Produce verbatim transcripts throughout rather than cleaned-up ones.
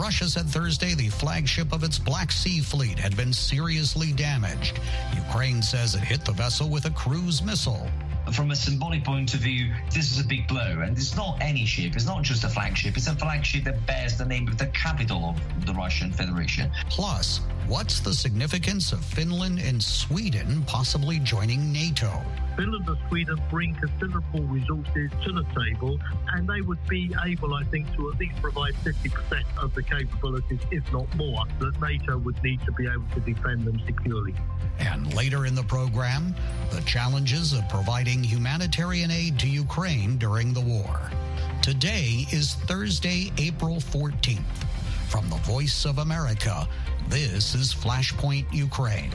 Russia said Thursday the flagship of its Black Sea fleet had been seriously damaged. Ukraine says it hit the vessel with a cruise missile. From a symbolic point of view, this is a big blow, and it's not any ship, it's not just a flagship, it's a flagship that bears the name of the capital of the Russian Federation. Plus, what's the significance of Finland and Sweden possibly joining NATO? Finland and Sweden bring considerable resources to the table, and they would be able, I think, to at least provide fifty percent of the capabilities, if not more, that NATO would need to be able to defend them securely. And later in the program, the challenges of providing humanitarian aid to Ukraine during the war. Today is Thursday, April fourteenth. From the Voice of America, this is Flashpoint Ukraine.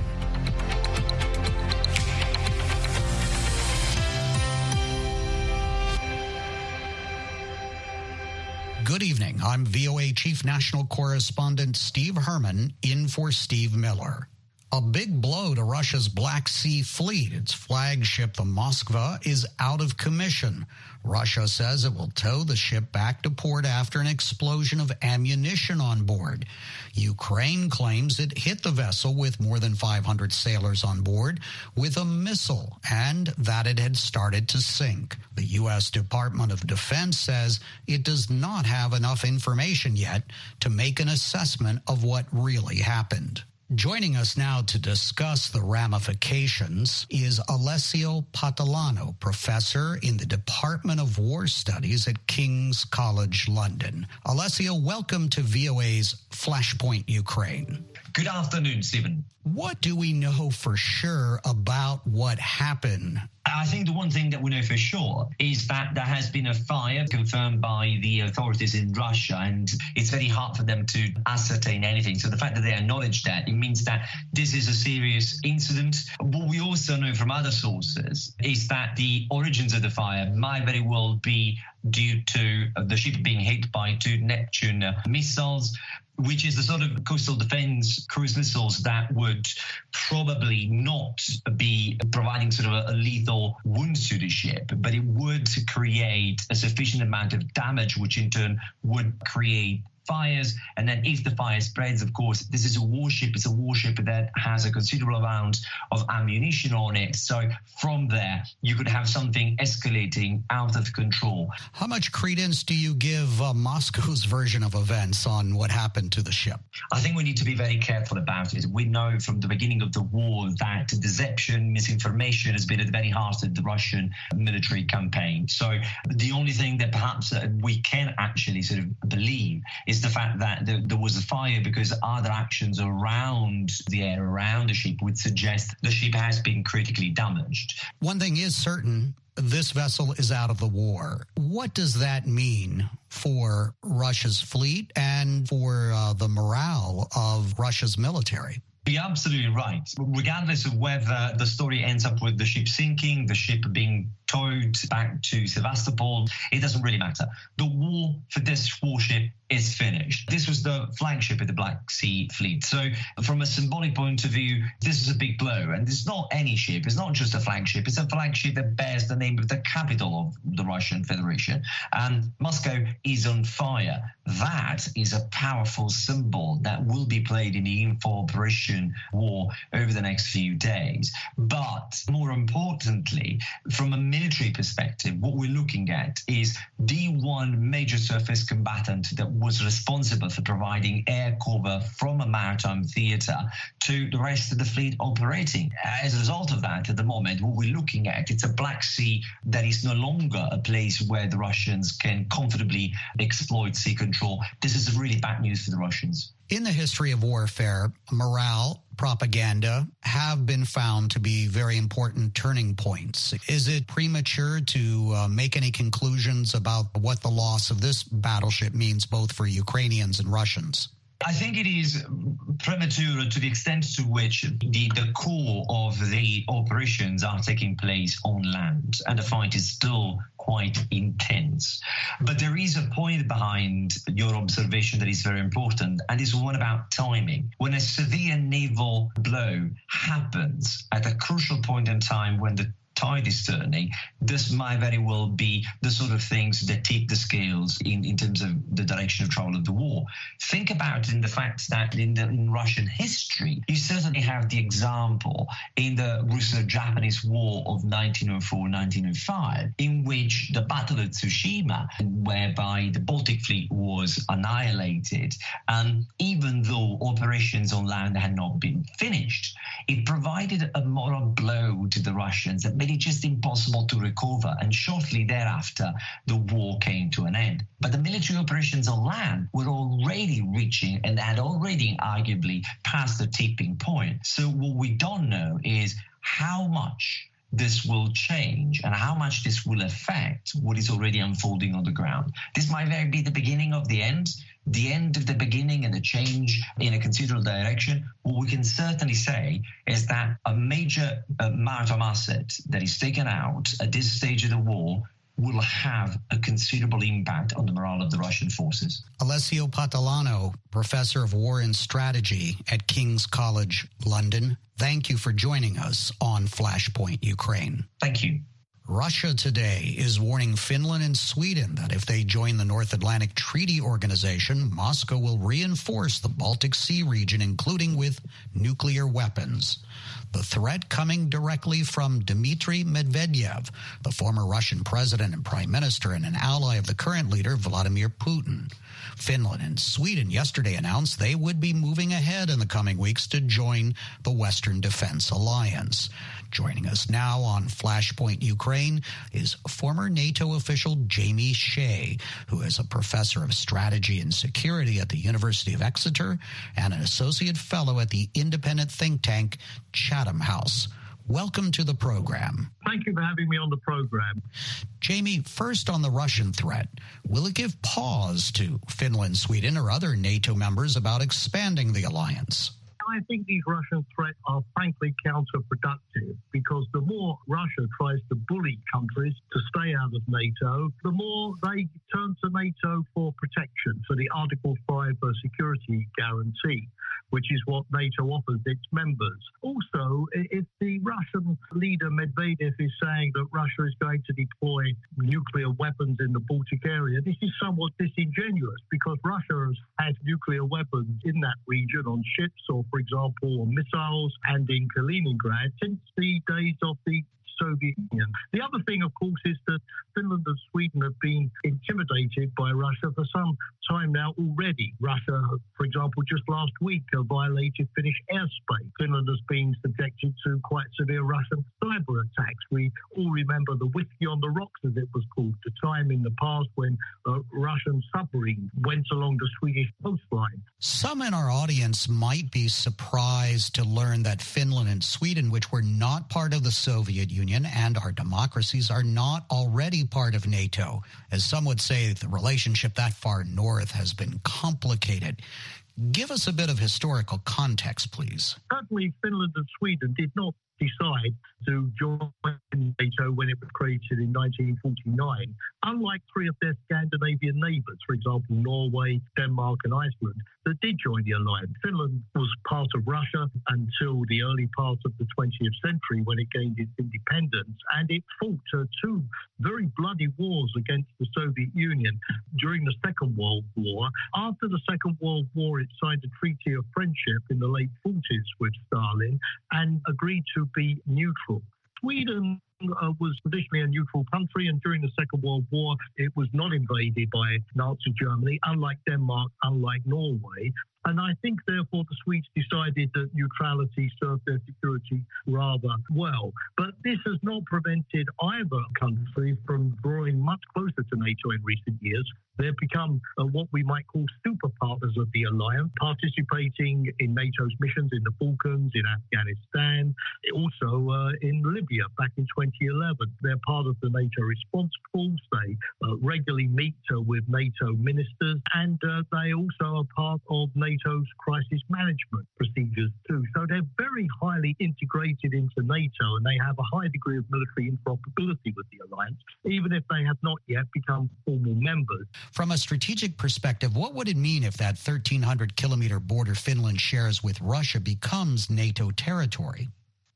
Good evening. I'm V O A Chief National Correspondent Steve Herman, in for Steve Miller. A big blow to Russia's Black Sea fleet. Its flagship, the Moskva, is out of commission. Russia says it will tow the ship back to port after an explosion of ammunition on board. Ukraine claims it hit the vessel with more than five hundred sailors on board with a missile and that it had started to sink. The U S Department of Defense says it does not have enough information yet to make an assessment of what really happened. Joining us now to discuss the ramifications is Alessio Patalano, professor in the Department of War Studies at King's College London. Alessio, welcome to V O A's Flashpoint Ukraine. Good afternoon, Stephen. What do we know for sure about what happened? I think the one thing that we know for sure is that there has been a fire confirmed by the authorities in Russia, and it's very hard for them to ascertain anything. So the fact that they acknowledge that, it means that this is a serious incident. What we also know from other sources is that the origins of the fire might very well be due to the ship being hit by two Neptune missiles, which is the sort of coastal defense cruise missiles that would probably not be providing sort of a, a lethal wound to the ship, but it would create a sufficient amount of damage, which in turn would create fires. And then if the fire spreads, of course, this is a warship. It's a warship that has a considerable amount of ammunition on it. So from there, you could have something escalating out of control. How much credence do you give uh, Moscow's version of events on what happened to the ship? I think we need to be very careful about it. We know from the beginning of the war that deception, misinformation has been at the very heart of the Russian military campaign. So the only thing that perhaps uh, we can actually sort of believe is the fact that there, there was a fire because other actions around the area, around the ship, would suggest the ship has been critically damaged. One thing is certain, this vessel is out of the war. What does that mean for Russia's fleet and for uh, the morale of Russia's military? You're absolutely right. Regardless of whether the story ends up with the ship sinking, the ship being towed back to Sevastopol, it doesn't really matter. The war for this warship is finished. This was the flagship of the Black Sea Fleet. So from a symbolic point of view, this is a big blow. And it's not any ship. It's not just a flagship. It's a flagship that bears the name of the capital of the Russian Federation. And Moscow is on fire. That is a powerful symbol that will be played in the info-operation war over the next few days. But more importantly, from a military perspective, what we're looking at is the one major surface combatant that was responsible for providing air cover from a maritime theater to the rest of the fleet operating. As a result of that, at the moment, what we're looking at, it's a Black Sea that is no longer a place where the Russians can comfortably exploit sea control. This is really bad news for the Russians. In the history of warfare, morale, propaganda have been found to be very important turning points. Is it premature to uh, make any conclusions about what the loss of this battleship means both for Ukrainians and Russians? I think it is premature to the extent to which the, the core of the operations are taking place on land, and the fight is still quite intense. But there is a point behind your observation that is very important, and is one about timing. When a severe naval blow happens at a crucial point in time when the tide is turning, this might very well be the sort of things that tip the scales in, in terms of the direction of travel of the war. Think about it in the fact that in, the, in Russian history, you certainly have the example in the Russo-Japanese War of nineteen oh four nineteen oh five, in which the Battle of Tsushima, whereby the Baltic Fleet was annihilated, and even though operations on land had not been finished, it provided a moral blow to the Russians that made it just impossible to recover, and shortly thereafter the war came to an end. But the military operations on land were already reaching and had already arguably passed the tipping point. So what we don't know is how much this will change and how much this will affect what is already unfolding on the ground. This might very be the beginning of the end, the end of the beginning and the change in a considerable direction. What we can certainly say is that a major uh, maritime asset that is taken out at this stage of the war will have a considerable impact on the morale of the Russian forces. Alessio Patalano, Professor of War and Strategy at King's College London, thank you for joining us on Flashpoint Ukraine. Thank you. Russia today is warning Finland and Sweden that if they join the North Atlantic Treaty Organization, Moscow will reinforce the Baltic Sea region, including with nuclear weapons. The threat coming directly from Dmitry Medvedev, the former Russian president and prime minister and an ally of the current leader, Vladimir Putin. Finland and Sweden yesterday announced they would be moving ahead in the coming weeks to join the Western Defense Alliance. Joining us now on Flashpoint Ukraine is former NATO official Jamie Shea, who is a professor of strategy and security at the University of Exeter and an associate fellow at the independent think tank Chatham House. Welcome to the program. Thank you for having me on the program. Jamie, first on the Russian threat, will it give pause to Finland, Sweden, or other NATO members about expanding the alliance? I think these Russian threats are frankly counterproductive, because the more Russia tries to bully countries to stay out of NATO, the more they turn to NATO for protection, for the Article five security guarantee, which is what NATO offers its members. Also, if the Russian leader Medvedev is saying that Russia is going to deploy nuclear weapons in the Baltic area, this is somewhat disingenuous, because Russia has had nuclear weapons in that region on ships or, for example, on missiles and in Kaliningrad since the days of the Soviet Union. The other thing, of course, is that Finland and Sweden have been intimidated by Russia for some time now already. Russia, for example, just last week violated Finnish airspace. Finland has been subjected to quite severe Russian cyber attacks. We all remember the whiskey on the rocks, as it was called, the time in the past when a Russian submarine went along the Swedish coastline. Some in our audience might be surprised to learn that Finland and Sweden, which were not part of the Soviet Union and our democracies, are not already part of NATO. As some would say, the relationship that far north has been complicated. Give us a bit of historical context, please. Certainly, Finland and Sweden did not decide to join NATO when it was created in nineteen forty-nine. Unlike three of their Scandinavian neighbours, for example, Norway, Denmark and Iceland, that did join the alliance. Finland was part of Russia until the early part of the twentieth century, when it gained its independence, and it fought uh, two very bloody wars against the Soviet Union during the Second World War. After the Second World War, it signed a treaty of friendship in the late forties with Stalin and agreed to be neutral. Sweden uh, was traditionally a neutral country, and during the Second World War, it was not invaded by Nazi Germany, unlike Denmark, unlike Norway. And I think, therefore, the Swedes decided that neutrality served their security rather well. But this has not prevented either country from drawing much closer to NATO in recent years. They've become uh, what we might call super partners of the alliance, participating in NATO's missions in the Balkans, in Afghanistan, also uh, in Libya back in twenty eleven. They're part of the NATO response force. They uh, regularly meet uh, with NATO ministers, and uh, they also are part of NATO's crisis management procedures too. So they're very highly integrated into NATO, and they have a high degree of military interoperability with the alliance, even if they have not yet become formal members. From a strategic perspective, what would it mean if that thirteen hundred kilometer border Finland shares with Russia becomes NATO territory?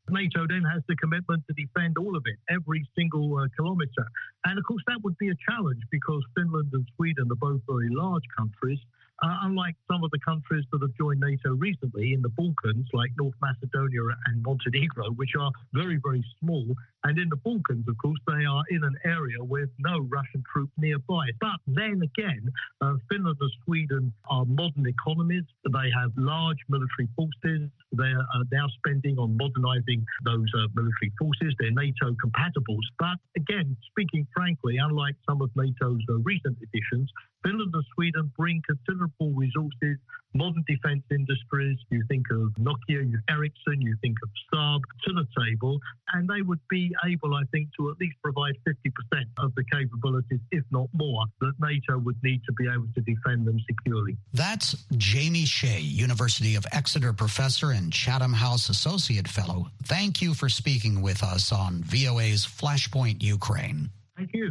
NATO then has the commitment to defend all of it, every single uh, kilometre. And of course, that would be a challenge because Finland and Sweden are both very large countries. Uh, unlike some of the countries that have joined NATO recently in the Balkans, like North Macedonia and Montenegro, which are very, very small. And in the Balkans, of course, they are in an area with no Russian troops nearby. But then again, uh, Finland and Sweden are modern economies. They have large military forces. They are now spending on modernizing those uh, military forces. They're NATO compatibles. But again, speaking frankly, unlike some of NATO's uh, recent additions, Finland and Sweden bring considerable resources, modern defense industries. You think of Nokia, you Ericsson, you think of Saab to the table, and they would be able, I think, to at least provide fifty percent of the capabilities, if not more, that NATO would need to be able to defend them securely. That's Jamie Shea, University of Exeter professor and Chatham House Associate Fellow. Thank you for speaking with us on V O A's Flashpoint Ukraine. Thank you.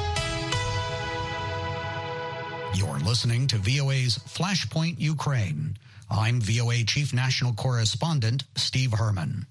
You're listening to V O A's Flashpoint Ukraine. I'm V O A Chief National Correspondent Steve Herman.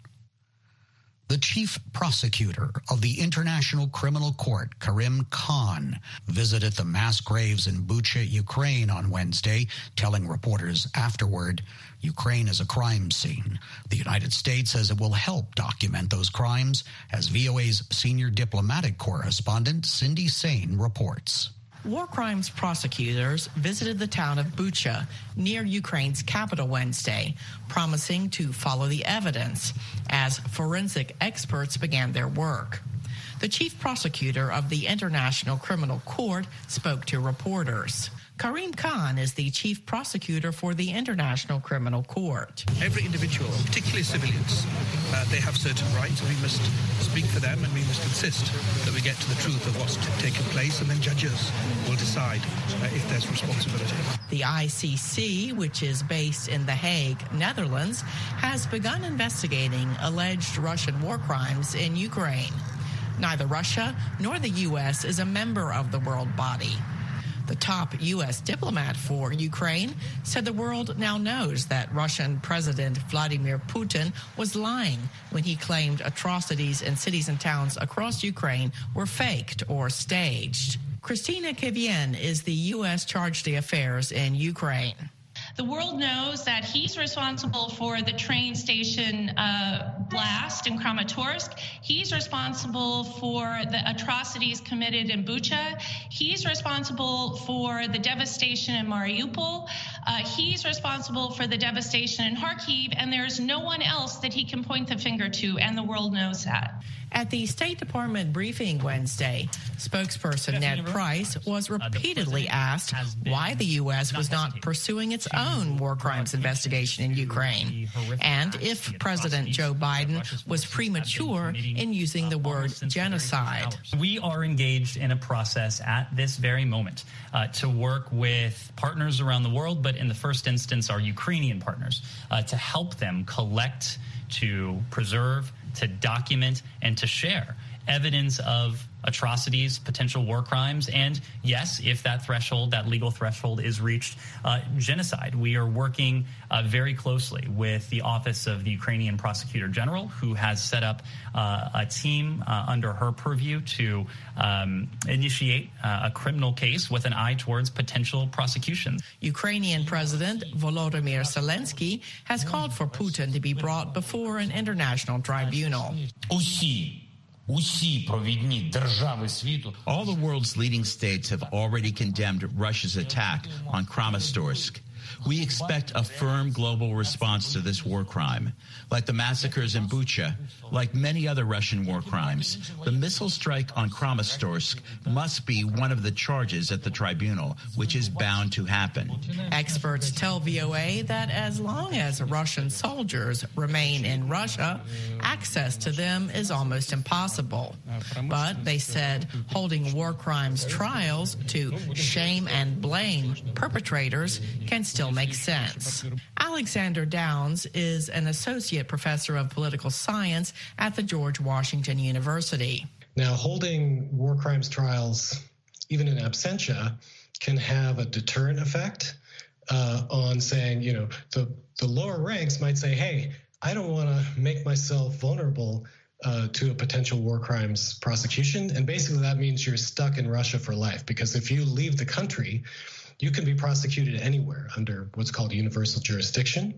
The chief prosecutor of the International Criminal Court, Karim Khan, visited the mass graves in Bucha, Ukraine on Wednesday, telling reporters afterward, Ukraine is a crime scene. The United States says it will help document those crimes, as V O A's senior diplomatic correspondent Cindy Sain reports. War crimes prosecutors visited the town of Bucha near Ukraine's capital Wednesday, promising to follow the evidence as forensic experts began their work. The chief prosecutor of the International Criminal Court spoke to reporters. Karim Khan is the chief prosecutor for the International Criminal Court. Every individual, particularly civilians, uh, they have certain rights. We must speak for them and we must insist that we get to the truth of what's taken place, and then judges will decide uh, if there's responsibility. The I C C, which is based in The Hague, Netherlands, has begun investigating alleged Russian war crimes in Ukraine. Neither Russia nor the U S is a member of the world body. The top U S diplomat for Ukraine said the world now knows that Russian President Vladimir Putin was lying when he claimed atrocities in cities and towns across Ukraine were faked or staged. Christina Kivien is the U S charge d'affaires in Ukraine. The world knows that he's responsible for the train station uh, blast in Kramatorsk. He's responsible for the atrocities committed in Bucha. He's responsible for the devastation in Mariupol. Uh, he's responsible for the devastation in Kharkiv, and there's no one else that he can point the finger to, and the world knows that. At the State Department briefing Wednesday, spokesperson Ned Price was repeatedly asked why the U S was not pursuing its own war crimes investigation in Ukraine, and if President Joe Biden was premature in using the word genocide. We are engaged in a process at this very moment uh, to work with partners around the world, but in the first instance, our Ukrainian partners, uh, to help them collect, to preserve, to document, and to share evidence of atrocities, potential war crimes, and yes, if that threshold, that legal threshold is reached, uh, genocide. We are working uh, very closely with the Office of the Ukrainian Prosecutor General, who has set up uh, a team uh, under her purview to um, initiate uh, a criminal case with an eye towards potential prosecution. Ukrainian President Volodymyr Zelensky has called for Putin to be brought before an international tribunal. All the world's leading states have already condemned Russia's attack on Kramatorsk. We expect a firm global response to this war crime. Like the massacres in Bucha, like many other Russian war crimes, the missile strike on Kramatorsk must be one of the charges at the tribunal, which is bound to happen. Experts tell V O A that as long as Russian soldiers remain in Russia, access to them is almost impossible. But they said holding war crimes trials to shame and blame perpetrators can still make sense. Alexander Downs is an associate professor of political science at the George Washington University. Now, holding war crimes trials, even in absentia, can have a deterrent effect uh, on saying, you know, the, the lower ranks might say, hey, I don't want to make myself vulnerable uh, to a potential war crimes prosecution. And basically that means you're stuck in Russia for life, because if you leave the country, you can be prosecuted anywhere under what's called universal jurisdiction.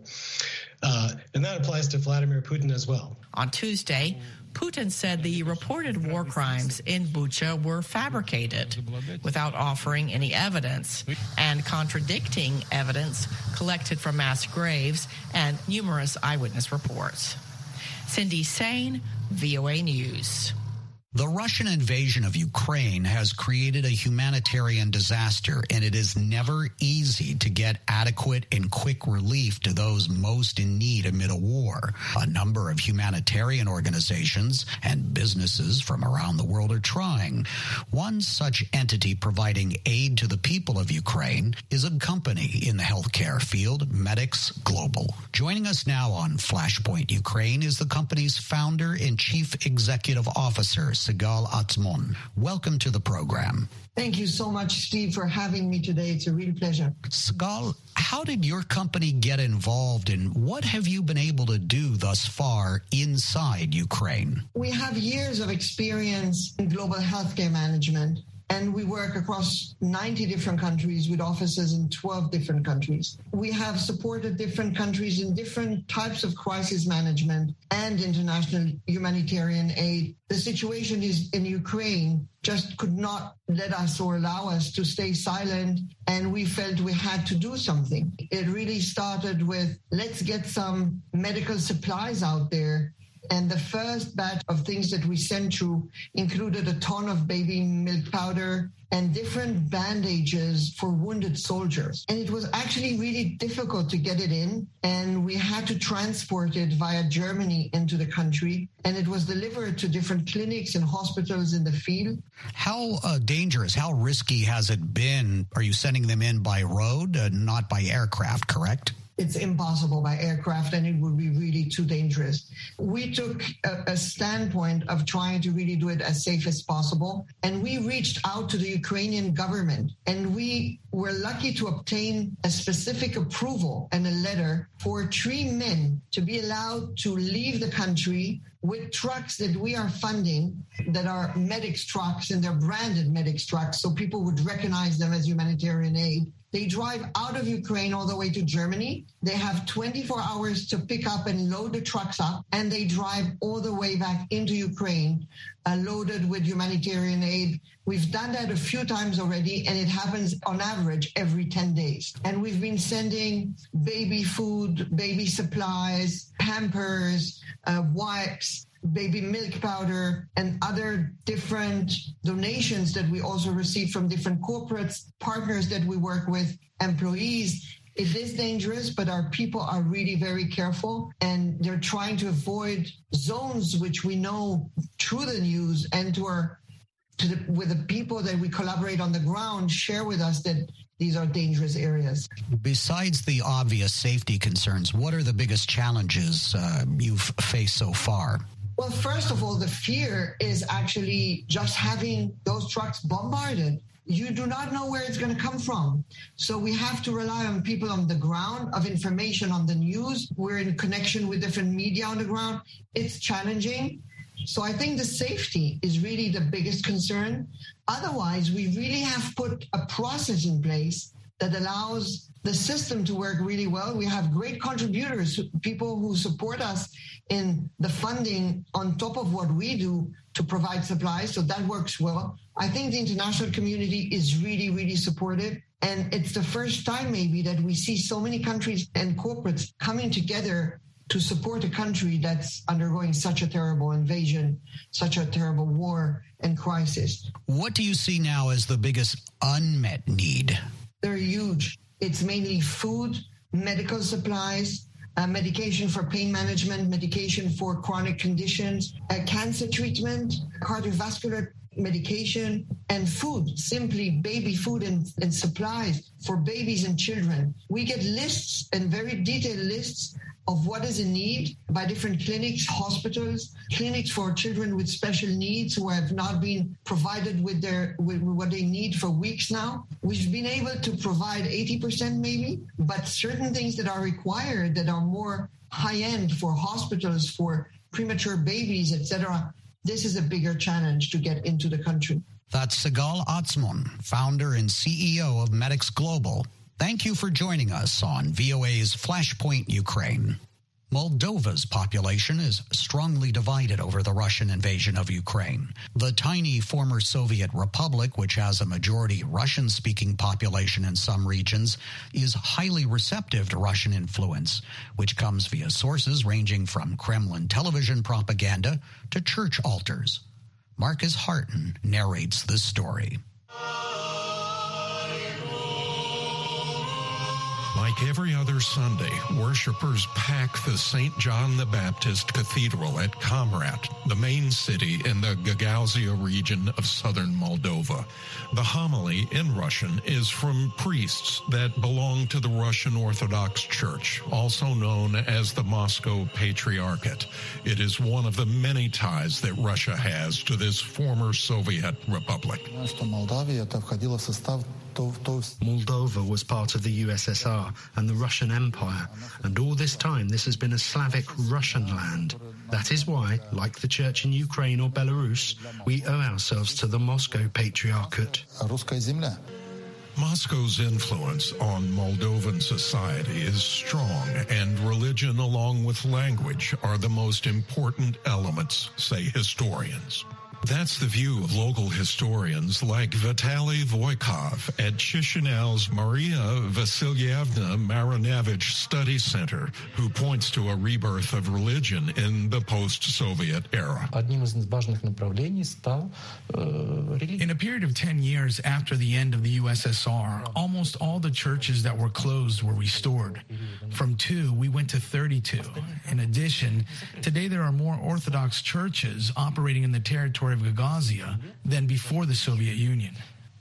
Uh, and that applies to Vladimir Putin as well. On Tuesday, Putin said the reported war crimes in Bucha were fabricated without offering any evidence and contradicting evidence collected from mass graves and numerous eyewitness reports. Cindy Sain, V O A News. The Russian invasion of Ukraine has created a humanitarian disaster, and it is never easy to get adequate and quick relief to those most in need amid a war. A number of humanitarian organizations and businesses from around the world are trying. One such entity providing aid to the people of Ukraine is a company in the healthcare field, Medics Global. Joining us now on Flashpoint Ukraine is the company's founder and chief executive officer, Sigal Atzmon. Welcome to the program. Thank you so much, Steve, for having me today. It's a real pleasure. Sigal, how did your company get involved, and what have you been able to do thus far inside Ukraine? We have years of experience in global healthcare management, and we work across ninety different countries with offices in twelve different countries. We have supported different countries in different types of crisis management and international humanitarian aid. The situation is in Ukraine just could not let us or allow us to stay silent, and we felt we had to do something. It really started with, let's get some medical supplies out there. And the first batch of things that we sent through included a ton of baby milk powder and different bandages for wounded soldiers. And it was actually really difficult to get it in, and we had to transport it via Germany into the country, and it was delivered to different clinics and hospitals in the field. How uh, dangerous, how risky has it been? Are you sending them in by road, uh, not by aircraft, correct? It's impossible by aircraft, and it would be really too dangerous. We took a, a standpoint of trying to really do it as safe as possible, and we reached out to the Ukrainian government, and we were lucky to obtain a specific approval and a letter for three men to be allowed to leave the country with trucks that we are funding that are medics trucks, and they're branded medics trucks, so people would recognize them as humanitarian aid. They drive out of Ukraine all the way to Germany. They have twenty-four hours to pick up and load the trucks up, and they drive all the way back into Ukraine, uh, loaded with humanitarian aid. We've done that a few times already, and it happens on average every ten days. And we've been sending baby food, baby supplies, Pampers, uh, wipes, baby milk powder, and other different donations that we also receive from different corporates, partners that we work with, employees. It is dangerous, but our people are really very careful, and they're trying to avoid zones which we know through the news and to our to the, with the people that we collaborate on the ground share with us that these are dangerous areas. Besides the obvious safety concerns, what are the biggest challenges uh, you've faced so far? Well, first of all, the fear is actually just having those trucks bombarded. You do not know where it's going to come from. So we have to rely on people on the ground, of information on the news. We're in connection with different media on the ground. It's challenging. So I think the safety is really the biggest concern. Otherwise, we really have put a process in place that allows the system to work really well. We have great contributors, people who support us in the funding on top of what we do to provide supplies. So that works well. I think the international community is really, really supportive. And it's the first time maybe that we see so many countries and corporates coming together to support a country that's undergoing such a terrible invasion, such a terrible war and crisis. What do you see now as the biggest unmet need? They're huge. It's mainly food, medical supplies, uh, medication for pain management, medication for chronic conditions, uh, cancer treatment, cardiovascular medication, and food, simply baby food and, and supplies for babies and children. We get lists and very detailed lists of what is in need by different clinics, hospitals, clinics for children with special needs who have not been provided with their with what they need for weeks now. We've been able to provide eighty percent maybe, but certain things that are required that are more high-end, for hospitals, for premature babies, et cetera, this is a bigger challenge to get into the country. That's Sigal Atzmon, founder and C E O of Medics Global. Thank you for joining us on V O A's Flashpoint Ukraine. Moldova's population is strongly divided over the Russian invasion of Ukraine. The tiny former Soviet republic, which has a majority Russian-speaking population in some regions, is highly receptive to Russian influence, which comes via sources ranging from Kremlin television propaganda to church altars. Marcus Harton narrates this story. Like every other Sunday, worshipers pack the Saint John the Baptist Cathedral at Comrat, the main city in the Gagauzia region of southern Moldova. The homily in Russian is from priests that belong to the Russian Orthodox Church, also known as the Moscow Patriarchate. It is one of the many ties that Russia has to this former Soviet republic. Moldova was part of the U S S R and the Russian Empire, and all this time this has been a Slavic Russian land. That is why, like the church in Ukraine or Belarus, we owe ourselves to the Moscow Patriarchate. Moscow's influence on Moldovan society is strong, and religion along with language are the most important elements, say historians. That's the view of local historians like Vitaly Voykov at Chisinau's Maria Vasilyevna Marinevich Study Center, who points to a rebirth of religion in the post-Soviet era. In a period of ten years after the end of the U S S R, almost all the churches that were closed were restored. From two, we went to thirty-two. In addition, today there are more Orthodox churches operating in the territory of Gagauzia than before the Soviet Union.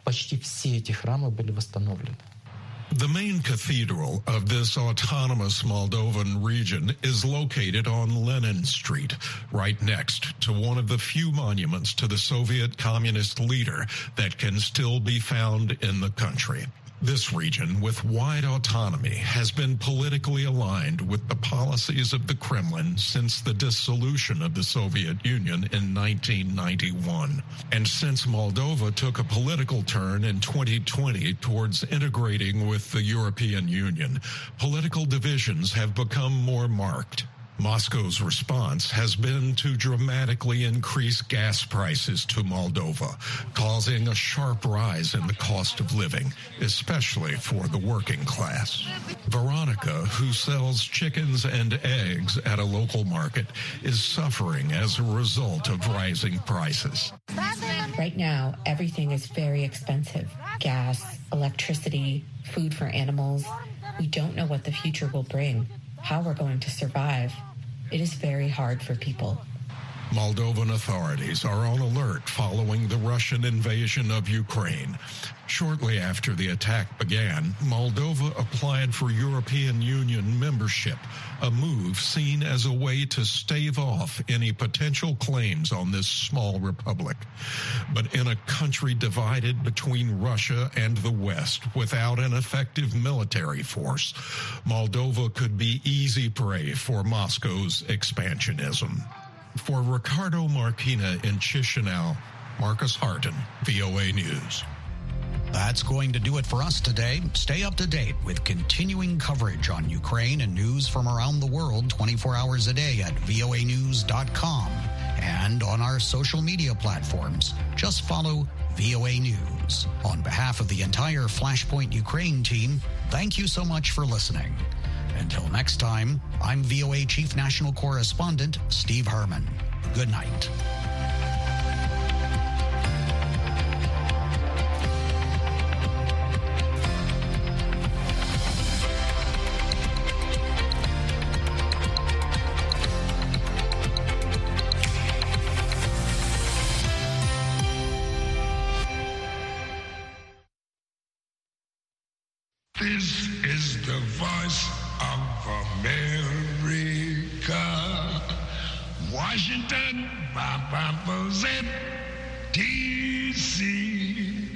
The main cathedral of this autonomous Moldovan region is located on Lenin Street, right next to one of the few monuments to the Soviet communist leader that can still be found in the country. This region, with wide autonomy, has been politically aligned with the policies of the Kremlin since the dissolution of the Soviet Union in nineteen ninety-one. And since Moldova took a political turn in twenty twenty towards integrating with the European Union, political divisions have become more marked. Moscow's response has been to dramatically increase gas prices to Moldova, causing a sharp rise in the cost of living, especially for the working class. Veronica, who sells chickens and eggs at a local market, is suffering as a result of rising prices. Right now, everything is very expensive. Gas, electricity, food for animals. We don't know what the future will bring, how we're going to survive. It is very hard for people. Moldovan authorities are on alert following the Russian invasion of Ukraine. Shortly after the attack began, Moldova applied for European Union membership, a move seen as a way to stave off any potential claims on this small republic. But in a country divided between Russia and the West without an effective military force, Moldova could be easy prey for Moscow's expansionism. For Ricardo Marquina in Chisinau, Marcus Harton, V O A News. That's going to do it for us today. Stay up to date with continuing coverage on Ukraine and news from around the world twenty-four hours a day at V O A news dot com and on our social media platforms. Just follow V O A News. On behalf of the entire Flashpoint Ukraine team, thank you so much for listening. Until next time, I'm V O A Chief National Correspondent Steve Herman. Good night. This is the voice of America. Washington, D C